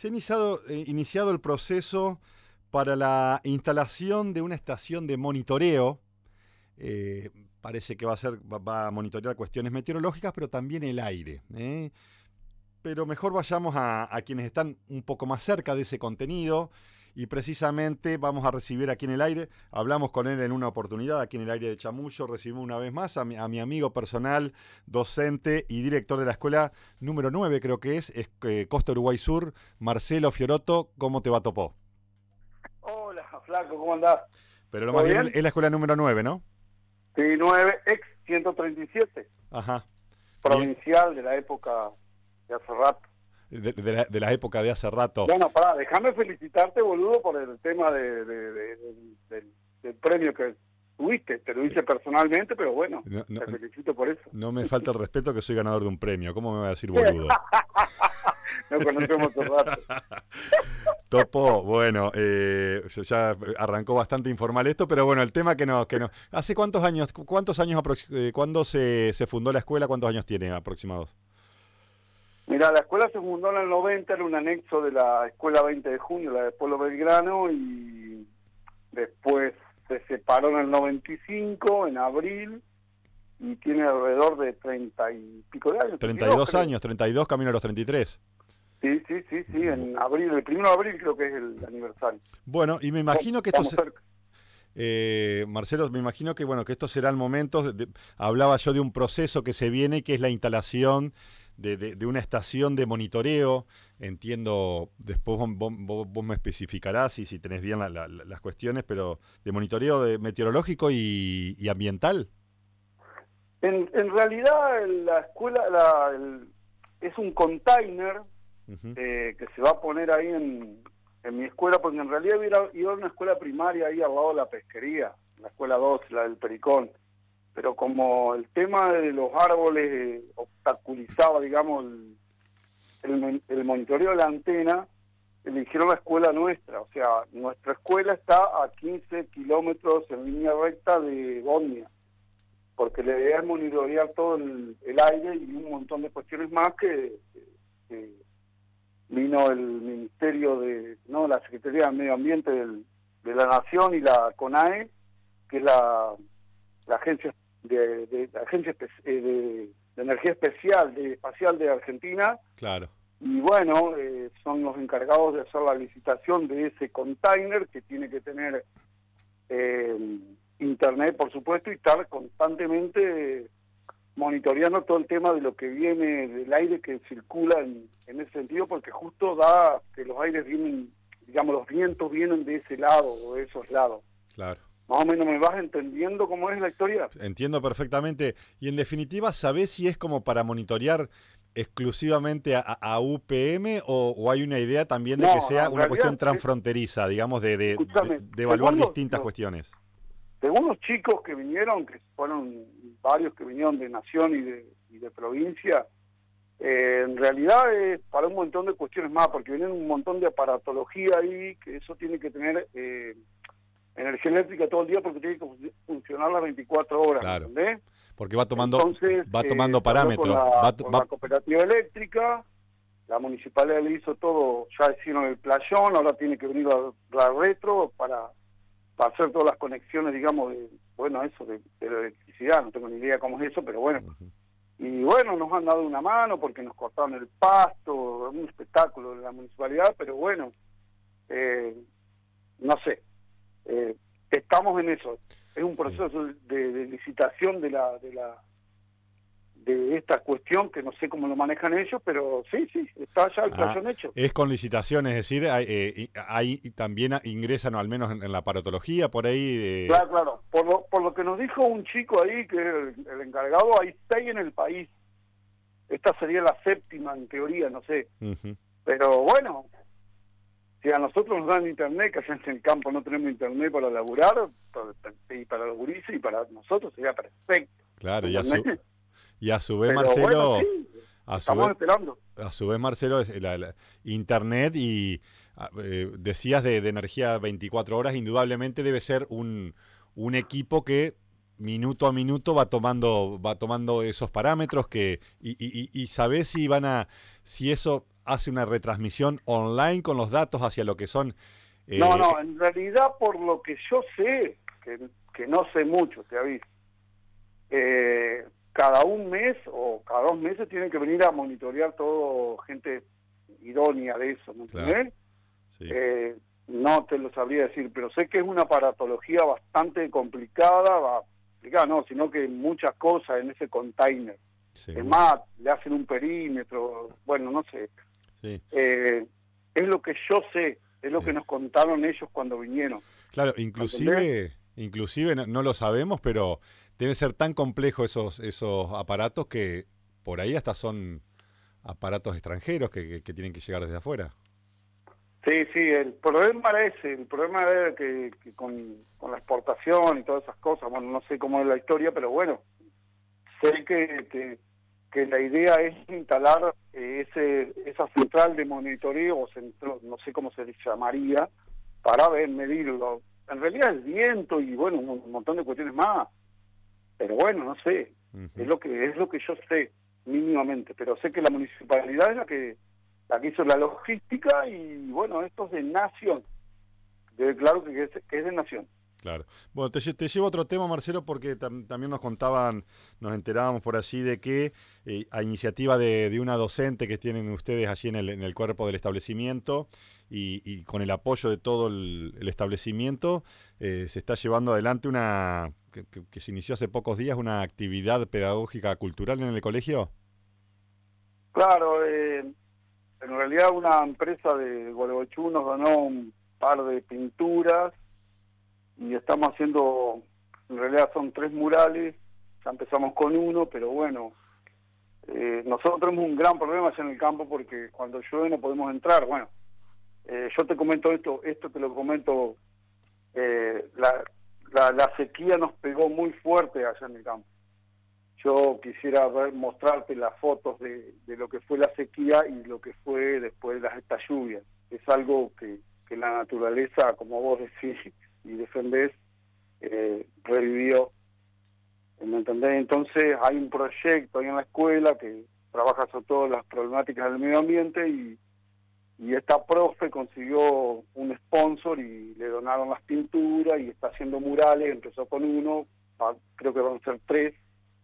Se ha iniciado el proceso para la instalación de una estación de monitoreo. Parece que va a monitorear cuestiones meteorológicas, pero también el aire. Pero mejor vayamos a quienes están un poco más cerca de ese contenido. Y precisamente vamos a recibir aquí en el aire, hablamos con él en una oportunidad aquí en el aire de Chamullo, recibimos una vez más a mi amigo personal, docente y director de la escuela número 9, creo que es Costa Uruguay Sur, Marcelo Fiorotto. ¿Cómo te va, Topó? Hola, flaco, ¿cómo andás? Pero lo más bien es la escuela número 9, ¿no? Sí, 9, ex 137. Ajá. Provincial bien. De la época de hace rato. De la época de hace rato. Bueno, pará, déjame felicitarte, boludo, por el tema del premio que tuviste. Te lo hice personalmente, pero bueno, te felicito por eso. No me falta el respeto que soy ganador de un premio. ¿Cómo me va a decir boludo? No conocemos hace rato. Topo, bueno, ya arrancó bastante informal esto, pero bueno, el tema que no. ¿Hace cuántos años cuándo se fundó la escuela? ¿Cuántos años tiene aproximados? Mira, la escuela se fundó en el 90, era un anexo de la escuela 20 de junio, la de Pueblo Belgrano, y después se separó en el 95, en abril, y tiene alrededor de 30 y pico de años. 32 años, 32, camino a los 33. Sí, en abril, el 1 de abril creo que es el aniversario. Bueno, y me imagino que esto Marcelo, me imagino que bueno, que estos serán momentos, hablaba yo de un proceso que se viene, que es la instalación de una estación de monitoreo. Entiendo, después vos me especificarás si tenés bien las cuestiones, pero de monitoreo meteorológico y ambiental. En realidad la escuela es un container que se va a poner ahí en mi escuela, porque en realidad iba a una escuela primaria ahí al lado de la pesquería, la escuela 2, la del Pericón. Pero como el tema de los árboles obstaculizaba, digamos, el monitoreo de la antena, eligieron la escuela nuestra. O sea, nuestra escuela está a 15 kilómetros en línea recta de Bosnia, porque la idea es monitorear todo el aire y un montón de cuestiones más que vino el Ministerio la Secretaría de Medio Ambiente de la Nación y la CONAE, que es la agencia de energía espacial de Argentina. Claro. Y bueno, son los encargados de hacer la licitación de ese container, que tiene que tener internet, por supuesto, y estar constantemente monitoreando todo el tema de lo que viene del aire que circula en ese sentido, porque justo da que los aires vienen, digamos, los vientos vienen de ese lado o de esos lados. Claro. ¿Más o menos me vas entendiendo cómo es la historia? Entiendo perfectamente. Y en definitiva, ¿sabés si es como para monitorear exclusivamente a UPM o hay una idea también de que sea una cuestión transfronteriza, digamos, de evaluar distintas cuestiones? Según los chicos que vinieron, que fueron varios que vinieron de nación y de provincia, en realidad es para un montón de cuestiones más, porque vienen un montón de aparatología ahí, que eso tiene que tener energía eléctrica todo el día, porque tiene que funcionar las 24 horas, claro. ¿entendés? Porque va tomando parámetros. Con la cooperativa eléctrica, la municipalidad le hizo todo, ya hicieron el playón, ahora tiene que venir la retro para hacer todas las conexiones, digamos, de la electricidad. No tengo ni idea cómo es eso, pero bueno. Y bueno, nos han dado una mano porque nos cortaron el pasto, un espectáculo de la municipalidad, pero bueno, no sé, estamos en eso. Es un proceso de licitación de esta cuestión, que no sé cómo lo manejan ellos, pero sí, está ya el playón hecho. Es con licitación, es decir, ahí también ingresan, o al menos en la aparatología, por ahí. Claro. Por lo que nos dijo un chico ahí, que es el encargado, hay 6 en el país. Esta sería la 7ª, en teoría, no sé. Pero bueno, si a nosotros nos dan internet, que allá en el campo no tenemos internet para laburar, y para los gurises y para nosotros sería perfecto. Claro, y a su vez, pero Marcelo, bueno, sí, estamos esperando. A su vez, Marcelo, la internet y decías de energía 24 horas, indudablemente debe ser un equipo que minuto a minuto va tomando esos parámetros y sabés si eso hace una retransmisión online con los datos hacia lo que son... No, en realidad por lo que yo sé, que no sé mucho, te aviso, cada un mes o cada 2 meses tienen que venir a monitorear todo gente idónea de eso, ¿me entiendes? Claro. Sí. No te lo sabría decir, pero sé que es una aparatología bastante complicada, no, sino que muchas cosas en ese container. Sí. Es más, le hacen un perímetro, bueno, no sé. Sí. Es lo que yo sé, es lo que nos contaron ellos cuando vinieron. Claro, inclusive no lo sabemos, pero debe ser tan complejo esos aparatos que por ahí hasta son aparatos extranjeros que tienen que llegar desde afuera. Sí, el problema era que con la exportación y todas esas cosas, bueno, no sé cómo es la historia, pero bueno, sé que la idea es instalar esa central de monitoreo, o no sé cómo se llamaría, para medirlo. En realidad el viento y bueno, un montón de cuestiones más, pero bueno, no sé, es lo que yo sé mínimamente, pero sé que la municipalidad es la que hizo la logística y bueno, esto es de Nación, claro que es de Nación. Claro. Bueno, te llevo a otro tema, Marcelo, porque también nos enterábamos por allí de que a iniciativa de una docente que tienen ustedes allí en el cuerpo del establecimiento y con el apoyo de todo el establecimiento, se está llevando adelante que se inició hace pocos días, una actividad pedagógica cultural en el colegio. Claro, en realidad una empresa de Gualeguaychú nos donó un par de pinturas y estamos haciendo, en realidad son 3 murales, ya empezamos con uno, pero bueno, nosotros tenemos un gran problema allá en el campo porque cuando llueve no podemos entrar. Bueno, yo te comento esto te lo comento, la sequía nos pegó muy fuerte allá en el campo. Yo quisiera mostrarte las fotos de lo que fue la sequía y lo que fue después de estas lluvias. Es algo que la naturaleza, como vos decís y defendés, revivió. ¿Me entendés? Entonces hay un proyecto ahí en la escuela que trabaja sobre todas las problemáticas del medio ambiente y esta profe consiguió un sponsor y le donaron las pinturas y está haciendo murales, empezó con uno, creo que van a ser 3,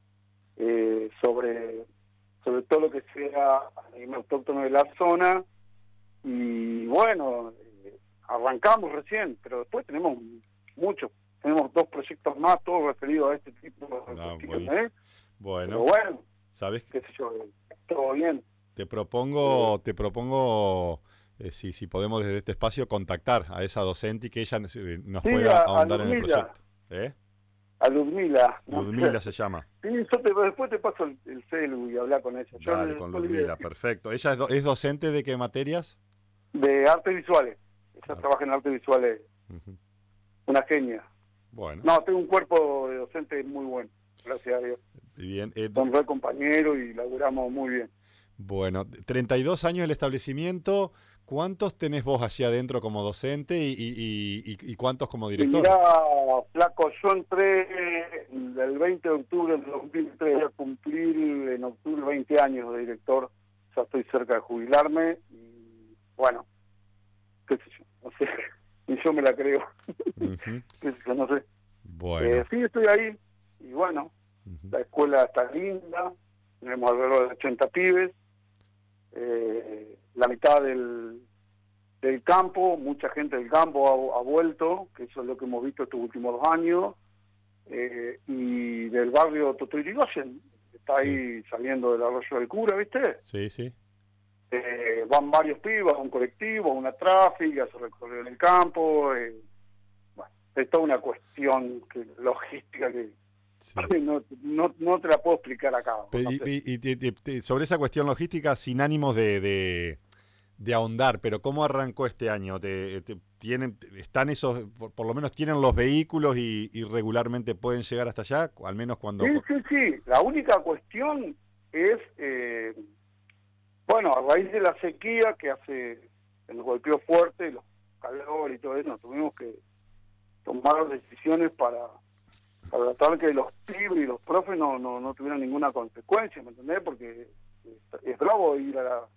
sobre todo lo que sea animal autóctono de la zona y bueno, arrancamos recién, pero después tenemos tenemos 2 proyectos más, todos referidos a este tipo de cuestiones. Bueno, pero bueno, ¿sabes qué sé yo, todo bien. Te propongo si podemos desde este espacio contactar a esa docente y que ella nos pueda ahondar en el proyecto. A Ludmila. Ludmila se llama. Sí, después te paso el celu y hablar con ella. Dale, con Ludmila, perfecto. ¿Ella es docente de qué materias? De artes visuales. Ella trabaja en artes visuales. Una genia. Bueno. No, tengo un cuerpo de docente muy bueno, gracias a Dios. Bien. Son re compañeros y laburamos muy bien. Bueno, 32 años el establecimiento. ¿Cuántos tenés vos allí adentro como docente y cuántos como director? Mirá, flaco, yo entré el 20 de octubre del 2003, voy a cumplir en octubre 20 años de director, ya estoy cerca de jubilarme y bueno, qué sé yo, no sé, ni yo me la creo, qué sé yo, no sé. Bueno. Sí, estoy ahí y bueno, la escuela está linda, tenemos alrededor de 80 pibes, la mitad del campo, mucha gente del campo ha vuelto, que eso es lo que hemos visto estos últimos 2 años, y del barrio Totoyrigoyen, está ahí saliendo del Arroyo del Cura, ¿viste? Sí. Van varios pibes, un colectivo, una tráfica, se recorre en el campo, bueno, es toda una cuestión logística que no te la puedo explicar acá. No sé. Y sobre esa cuestión logística, sin ánimos de ahondar, pero ¿cómo arrancó este año? ¿Están esos, por lo menos tienen los vehículos y regularmente pueden llegar hasta allá? Al menos cuando... Sí. La única cuestión es, bueno, a raíz de la sequía que nos golpeó fuerte, los calor y todo eso, tuvimos que tomar decisiones para tratar que los pibes y los profes no tuvieran ninguna consecuencia, ¿me entendés? Porque es bravo ir a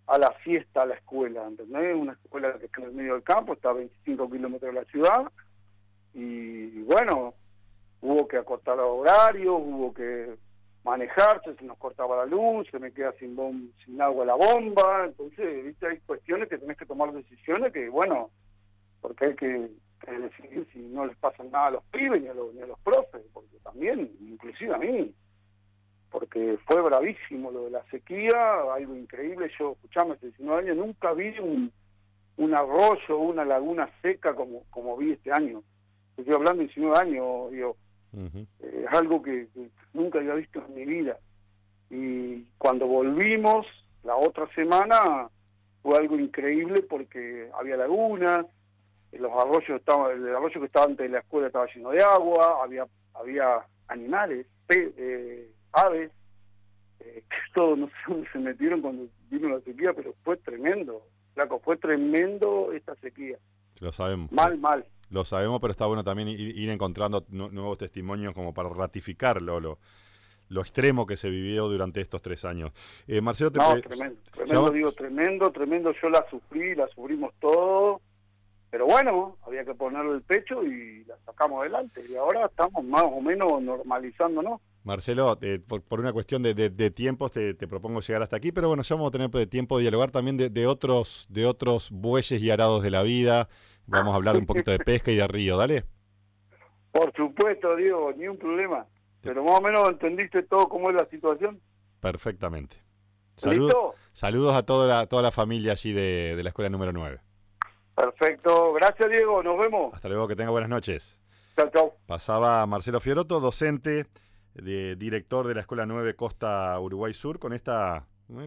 a la fiesta a la escuela, ¿entendés? Una escuela que está en el medio del campo, está a 25 kilómetros de la ciudad, y bueno, hubo que acortar horarios, hubo que manejarse, se nos cortaba la luz, se me queda sin agua la bomba, entonces, viste, hay cuestiones que tenés que tomar decisiones que, bueno, porque hay que decidir si no les pasa nada a los pibes ni a los profes, porque también, inclusive a mí, porque fue bravísimo lo de la sequía, algo increíble. Yo, escuchame, hace 19 años nunca vi un arroyo, una laguna seca como vi este año. Estoy hablando de 19 años, digo, es algo que nunca había visto en mi vida. Y cuando volvimos, la otra semana, fue algo increíble porque había lagunas, los arroyos el arroyo que estaba antes de la escuela estaba lleno de agua, había animales, aves, que todos no sé dónde se metieron cuando vino la sequía, pero fue tremendo, flaco, fue tremendo esta sequía. Lo sabemos. Mal. Lo sabemos, pero está bueno también ir encontrando nuevos testimonios como para ratificar lo extremo que se vivió durante estos 3 años. Marcelo, tremendo, yo la sufrimos todos, pero bueno, había que ponerle el pecho y la sacamos adelante, y ahora estamos más o menos normalizándonos. Marcelo, por una cuestión de tiempos te propongo llegar hasta aquí, pero bueno, ya vamos a tener tiempo de dialogar también de otros bueyes y arados de la vida. Vamos a hablar un poquito de pesca y de río, ¿dale? Por supuesto, Diego, ni un problema. Pero más o menos entendiste todo cómo es la situación. Perfectamente. Saludos a toda la familia allí de la escuela número 9. Perfecto. Gracias, Diego. Nos vemos. Hasta luego, que tenga buenas noches. Chau. Pasaba Marcelo Fiorotto, docente, director de la Escuela 9 Costa Uruguay Sur, con estas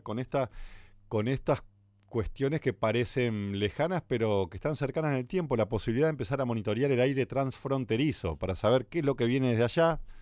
cuestiones que parecen lejanas, pero que están cercanas en el tiempo, la posibilidad de empezar a monitorear el aire transfronterizo para saber qué es lo que viene desde allá,